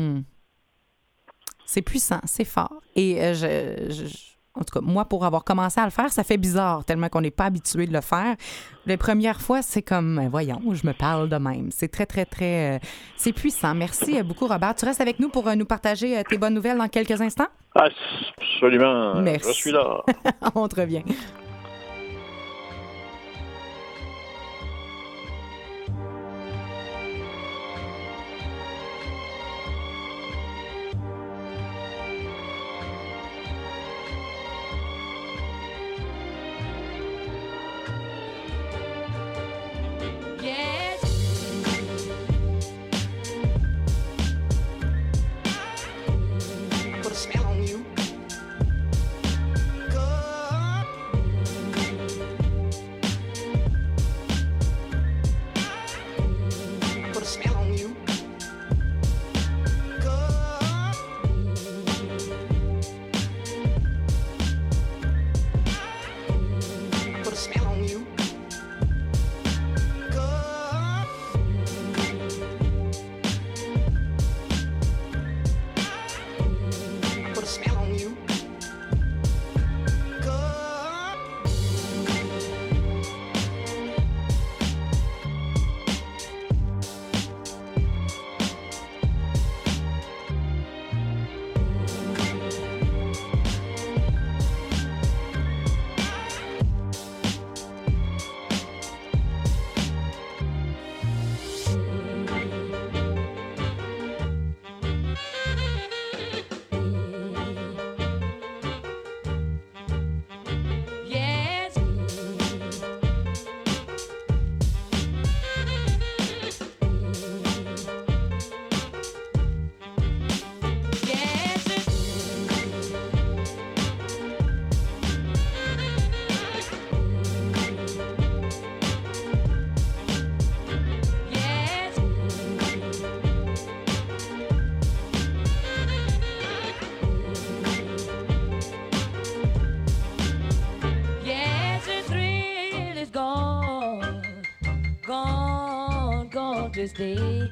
C'est puissant, c'est fort. Et en tout cas, moi, pour avoir commencé à le faire, ça fait bizarre, tellement qu'on n'est pas habitué de le faire. Les premières fois, c'est comme, voyons, je me parle de même. C'est très, très, très... c'est puissant. Merci beaucoup, Robert. Tu restes avec nous pour nous partager tes bonnes nouvelles dans quelques instants? Absolument. Merci. Je suis là. On te revient. this day.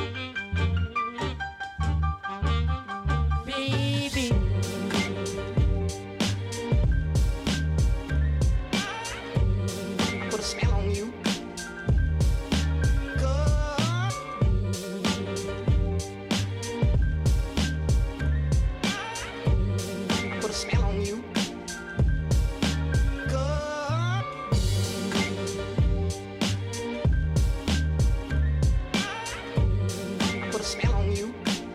Baby, put a smell on you. Put a smell on you. Put a smell on you.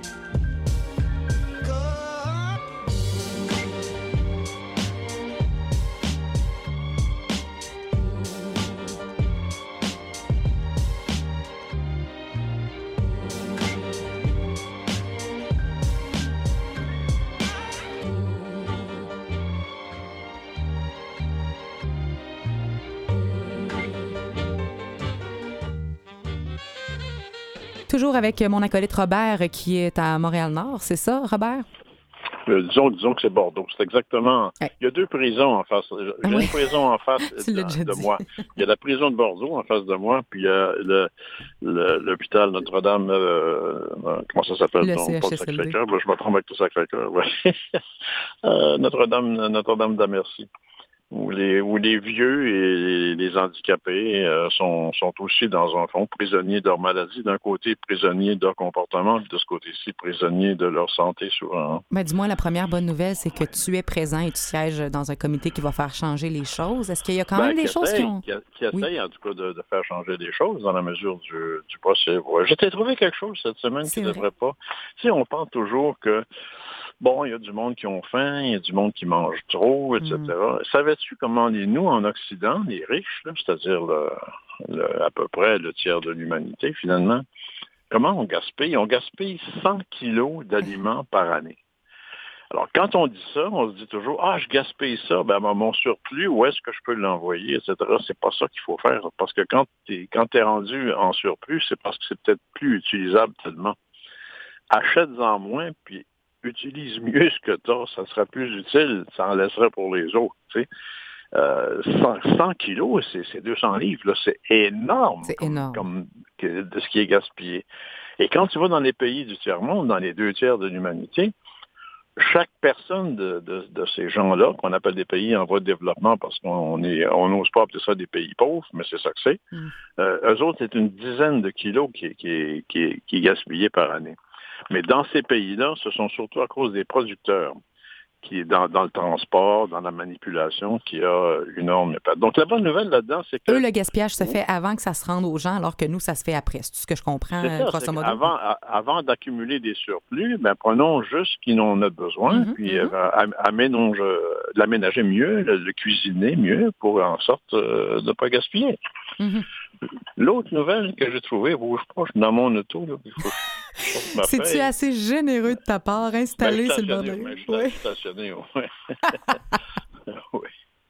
Toujours avec mon acolyte Robert qui est à Montréal-Nord, c'est ça, Robert? Disons que c'est Bordeaux. C'est exactement... Ouais. Il y a deux prisons en face. J'ai une prison en face Tu l'as déjà de dit. moi. Il y a la prison de Bordeaux en face de moi, puis il y a l'hôpital Notre-Dame... comment ça s'appelle? Le Pas le CHSLD. Sacré-Cœur. Je me trompe avec le Sacré-Cœur. Ouais. Notre-Dame d'Amercy. Où les vieux et les handicapés sont aussi, dans un fond, prisonniers de leur maladie. D'un côté, prisonniers de leur comportement, puis de ce côté-ci, prisonniers de leur santé souvent. Ben, dis-moi, la première bonne nouvelle, c'est que tu es présent et tu sièges dans un comité qui va faire changer les choses. Est-ce qu'il y a quand même des choses qui ont... Qui essaye, en tout cas, de faire changer les choses dans la mesure du possible. Ouais. Je t'ai trouvé quelque chose cette semaine qui ne devrait pas. Tu sais, on pense toujours que bon, il y a du monde qui ont faim, il y a du monde qui mange trop, etc. Savais-tu comment nous, en Occident, les riches, là, c'est-à-dire à peu près le tiers de l'humanité, finalement, comment on gaspille? On gaspille 100 kilos d'aliments par année. Alors, quand on dit ça, on se dit toujours, je gaspille ça, ben mon surplus, où est-ce que je peux l'envoyer, etc. C'est pas ça qu'il faut faire, parce que quand t'es rendu en surplus, c'est parce que c'est peut-être plus utilisable tellement. Achète-en moins, puis utilise mieux ce que tu as, ça sera plus utile, ça en laisserait pour les autres, tu sais. 100 kilos, c'est 200 livres, là, c'est énorme, C'est énorme. De ce qui est gaspillé. Et quand tu vas dans les pays du tiers-monde, dans les 2 tiers de l'humanité, chaque personne de ces gens-là, qu'on appelle des pays en voie de développement parce qu'on n'ose pas appeler ça des pays pauvres, mais c'est ça que c'est, eux autres, c'est une dizaine de kilos qui est gaspillé par année. Mais dans ces pays-là, ce sont surtout à cause des producteurs qui est dans le transport, dans la manipulation, qui a une énorme impact. Donc, la bonne nouvelle là-dedans, c'est que... Eux, le gaspillage se fait avant que ça se rende aux gens, alors que nous, ça se fait après. C'est tout ce que je comprends, C'est ça, grosso modo. avant d'accumuler des surplus, ben, prenons juste ce qu'on en a besoin, puis l'aménager mieux, le cuisiner mieux, pour en sorte de ne pas gaspiller. L'autre nouvelle que j'ai trouvée, bouge pas, je suis dans mon auto, là, il faut que je sorte ma C'est-tu feuille. assez généreux de ta part, installé sur le bord de Je rue? suis stationné, oui. Oui.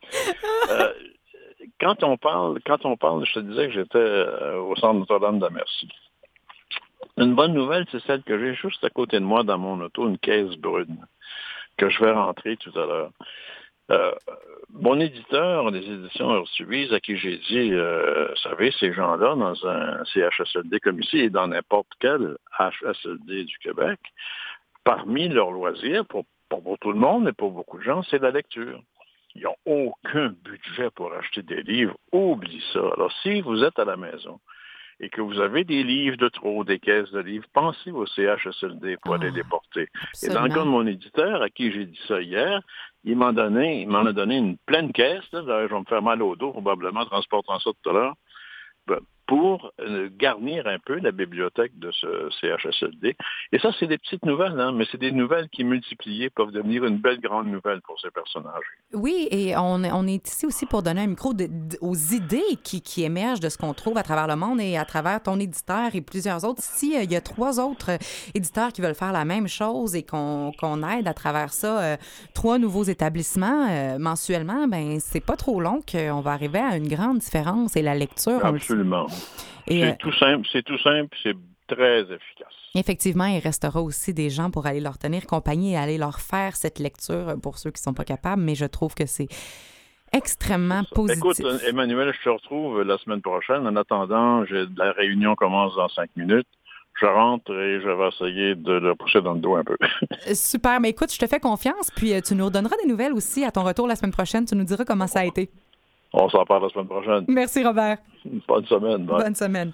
Quand on parle, je te disais que j'étais au centre Notre-Dame de Merci. Une bonne nouvelle, c'est celle que j'ai juste à côté de moi dans mon auto, une caisse brune, que je vais rentrer tout à l'heure. Mon éditeur des éditions Heure-Suisse, à qui j'ai dit, vous savez, ces gens-là, dans un CHSLD comme ici et dans n'importe quel HSLD du Québec, parmi leurs loisirs, pas pour tout le monde, mais pour beaucoup de gens, c'est la lecture. Ils n'ont aucun budget pour acheter des livres. Oublie ça. Alors, si vous êtes à la maison et que vous avez des livres de trop, des caisses de livres, pensez au CHSLD pour aller les porter. Et dans le cas de mon éditeur, à qui j'ai dit ça hier, il m'en a donné une pleine caisse. Là, je vais me faire mal au dos, probablement, transportant ça tout à l'heure, pour garnir un peu la bibliothèque de ce CHSLD. Et ça, c'est des petites nouvelles, hein, mais c'est des nouvelles qui, multipliées, peuvent devenir une belle grande nouvelle pour ces personnages. Oui, et on est ici aussi pour donner un micro aux idées qui émergent de ce qu'on trouve à travers le monde et à travers ton éditeur et plusieurs autres. Ici, il y a 3 autres éditeurs qui veulent faire la même chose et qu'on aide à travers ça 3 nouveaux établissements mensuellement. Ben c'est pas trop long qu'on va arriver à une grande différence et la lecture. Absolument. C'est tout simple, c'est très efficace. Effectivement, il restera aussi des gens pour aller leur tenir compagnie et aller leur faire cette lecture pour ceux qui ne sont pas capables, mais je trouve que c'est extrêmement positif. Écoute, Emmanuel, je te retrouve la semaine prochaine. En attendant, la réunion commence dans 5 minutes. Je rentre et je vais essayer de le pousser dans le dos un peu. Super, mais écoute, je te fais confiance, puis tu nous redonneras des nouvelles aussi à ton retour la semaine prochaine. Tu nous diras comment ça a été. On s'en parle la semaine prochaine. Merci, Robert. Bonne semaine. Bye. Bonne semaine.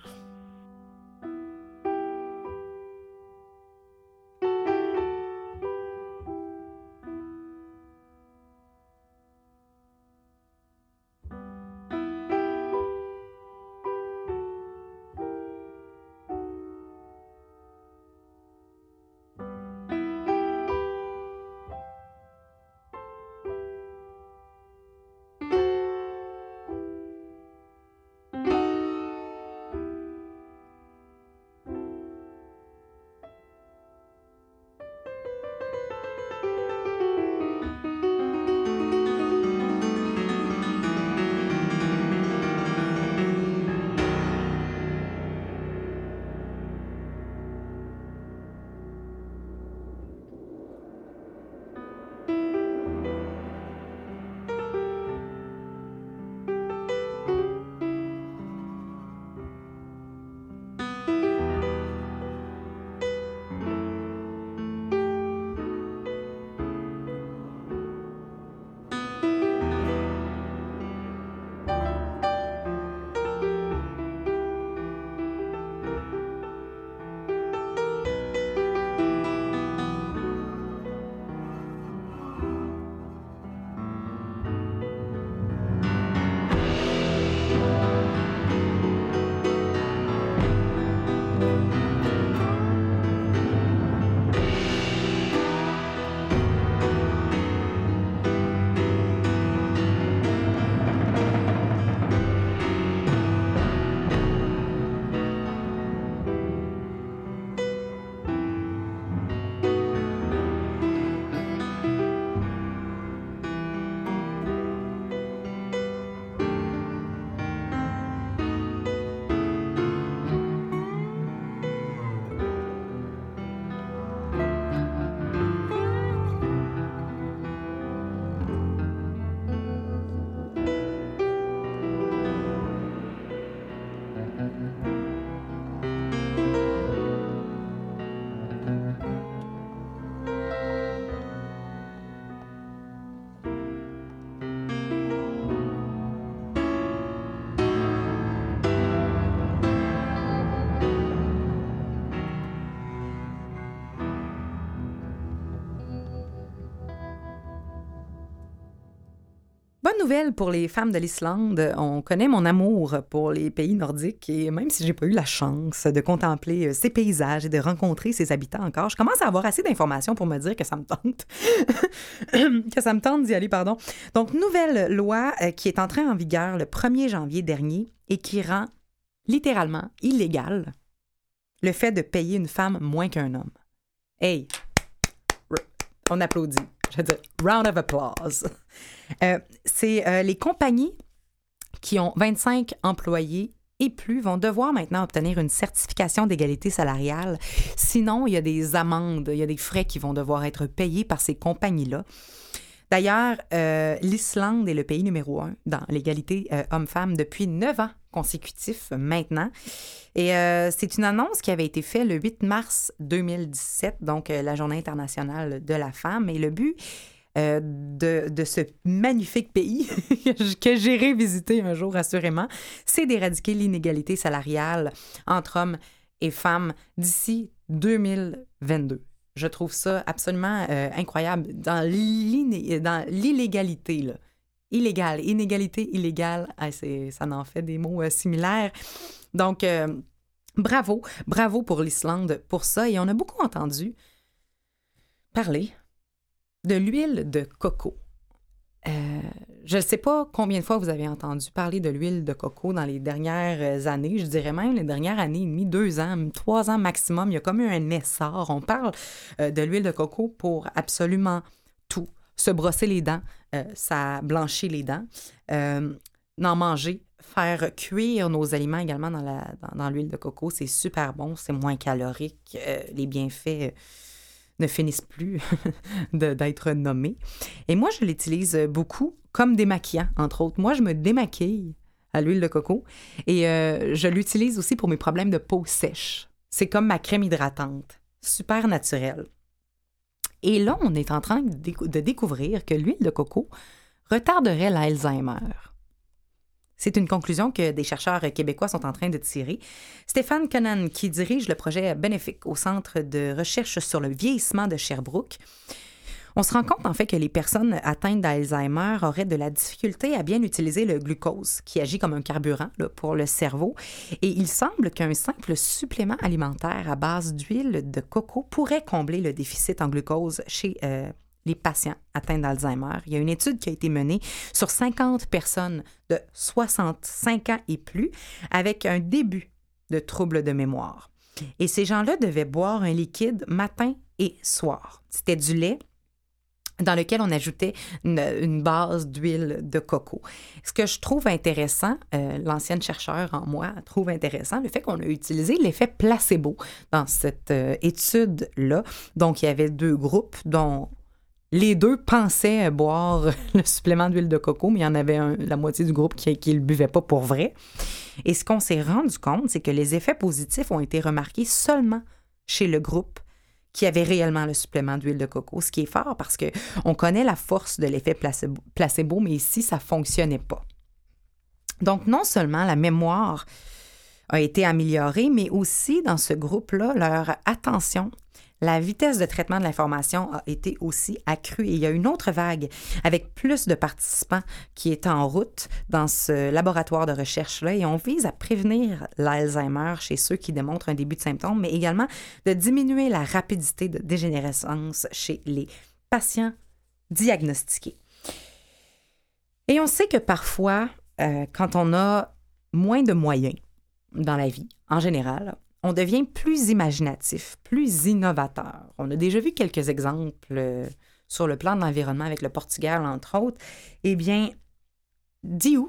bonne nouvelle pour les femmes de l'Islande. On connaît mon amour pour les pays nordiques et même si j'ai pas eu la chance de contempler ces paysages et de rencontrer ces habitants encore, je commence à avoir assez d'informations pour me dire que ça me tente. que ça me tente d'y aller, pardon. Donc, nouvelle loi qui est entrée en vigueur le 1er janvier dernier et qui rend littéralement illégal le fait de payer une femme moins qu'un homme. Hey! On applaudit. Je veux dire, round of applause. C'est les compagnies qui ont 25 employés et plus vont devoir maintenant obtenir une certification d'égalité salariale. Sinon, il y a des amendes, il y a des frais qui vont devoir être payés par ces compagnies-là. D'ailleurs, l'Islande est le pays numéro 1 dans l'égalité homme-femme depuis 9 ans consécutifs maintenant. Et c'est une annonce qui avait été faite le 8 mars 2017, donc la Journée internationale de la femme. Et le but de ce magnifique pays que j'irai visiter un jour assurément, c'est d'éradiquer l'inégalité salariale entre hommes et femmes d'ici 2022. Je trouve ça absolument incroyable. Dans l'illégalité, là. Illégal, inégalité, illégale, ça en fait des mots similaires. Donc, bravo pour l'Islande pour ça. Et on a beaucoup entendu parler de l'huile de coco. Je ne sais pas combien de fois vous avez entendu parler de l'huile de coco dans les dernières années. Je dirais même les dernières années et demie, 2 ans, 3 ans maximum. Il y a comme eu un essor. On parle de l'huile de coco pour absolument tout. Se brosser les dents, ça blanchit les dents. En manger, faire cuire nos aliments également dans l'huile de coco, c'est super bon, c'est moins calorique. Les bienfaits ne finissent plus d'être nommés. Et moi, je l'utilise beaucoup comme démaquillant, entre autres. Moi, je me démaquille à l'huile de coco et je l'utilise aussi pour mes problèmes de peau sèche. C'est comme ma crème hydratante, super naturelle. Et là, on est en train de découvrir que l'huile de coco retarderait l'Alzheimer. C'est une conclusion que des chercheurs québécois sont en train de tirer. Stéphane Connan, qui dirige le projet bénéfique au Centre de recherche sur le vieillissement de Sherbrooke, on se rend compte en fait que les personnes atteintes d'Alzheimer auraient de la difficulté à bien utiliser le glucose, qui agit comme un carburant là, pour le cerveau. Et il semble qu'un simple supplément alimentaire à base d'huile de coco pourrait combler le déficit en glucose chez les patients atteints d'Alzheimer. Il y a une étude qui a été menée sur 50 personnes de 65 ans et plus avec un début de troubles de mémoire. Et ces gens-là devaient boire un liquide matin et soir. C'était du lait dans lequel on ajoutait une base d'huile de coco. Ce que je trouve intéressant, l'ancienne chercheure en moi trouve intéressant, le fait qu'on a utilisé l'effet placebo dans cette étude-là. Donc, il y avait 2 groupes dont les 2 pensaient boire le supplément d'huile de coco, mais il y en avait la moitié du groupe qui ne le buvait pas pour vrai. Et ce qu'on s'est rendu compte, c'est que les effets positifs ont été remarqués seulement chez le groupe qui avait réellement le supplément d'huile de coco, ce qui est fort parce qu'on connaît la force de l'effet placebo, mais ici, ça ne fonctionnait pas. Donc, non seulement la mémoire a été améliorée, mais aussi dans ce groupe-là, leur attention, la vitesse de traitement de l'information a été aussi accrue. Et il y a une autre vague avec plus de participants qui est en route dans ce laboratoire de recherche-là. Et on vise à prévenir l'Alzheimer chez ceux qui démontrent un début de symptômes, mais également de diminuer la rapidité de dégénérescence chez les patients diagnostiqués. Et on sait que parfois, quand on a moins de moyens dans la vie, en général, on devient plus imaginatif, plus innovateur. On a déjà vu quelques exemples sur le plan de l'environnement avec le Portugal, entre autres. Eh bien, Diu,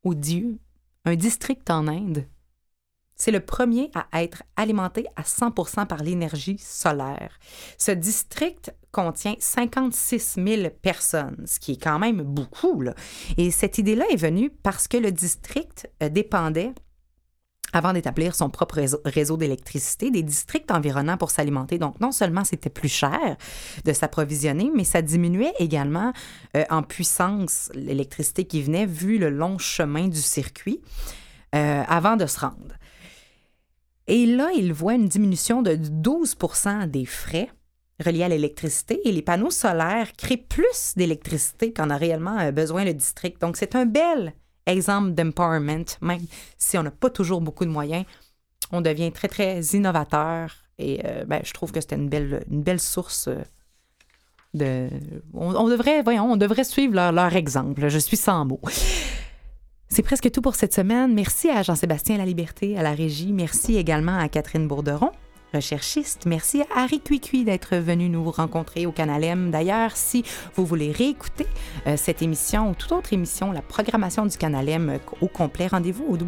un district en Inde, c'est le premier à être alimenté à 100% par l'énergie solaire. Ce district contient 56 000 personnes, ce qui est quand même beaucoup, là. Et cette idée-là est venue parce que le district dépendait, avant d'établir son propre réseau d'électricité, des districts environnants pour s'alimenter. Donc, non seulement c'était plus cher de s'approvisionner, mais ça diminuait également en puissance l'électricité qui venait, vu le long chemin du circuit, avant de se rendre. Et là, il voit une diminution de 12% des frais reliés à l'électricité et les panneaux solaires créent plus d'électricité qu'en a réellement besoin le district. Donc, c'est un bel exemple d'empowerment, même si on n'a pas toujours beaucoup de moyens. On devient très, très innovateur et je trouve que c'était une belle source de... On devrait suivre leur exemple. Je suis sans mots. C'est presque tout pour cette semaine. Merci à Jean-Sébastien Laliberté à la régie. Merci également à Catherine Bourderon, recherchiste. Merci à Harry Cuicui d'être venu nous rencontrer au Canal M. D'ailleurs, si vous voulez réécouter cette émission ou toute autre émission, la programmation du Canal M au complet, rendez-vous au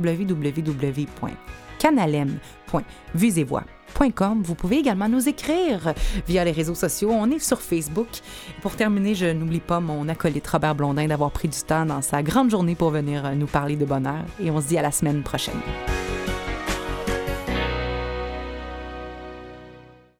www.canalem.vuesetvoix.com. Vous pouvez également nous écrire via les réseaux sociaux. On est sur Facebook. Et pour terminer, je n'oublie pas mon acolyte Robert Blondin d'avoir pris du temps dans sa grande journée pour venir nous parler de bonheur. Et on se dit à la semaine prochaine.